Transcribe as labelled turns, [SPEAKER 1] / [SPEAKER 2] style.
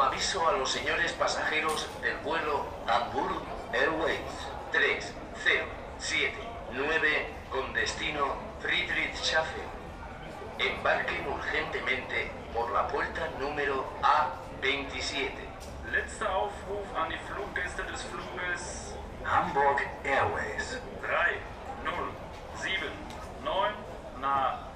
[SPEAKER 1] Aviso a los señores pasajeros del vuelo Hamburg Airways 3079 con destino Friedrichshafen. Embarquen urgentemente por la puerta número A27.
[SPEAKER 2] Letzter Aufruf an die Fluggäste des Fluges
[SPEAKER 1] Hamburg Airways
[SPEAKER 2] 3079 nach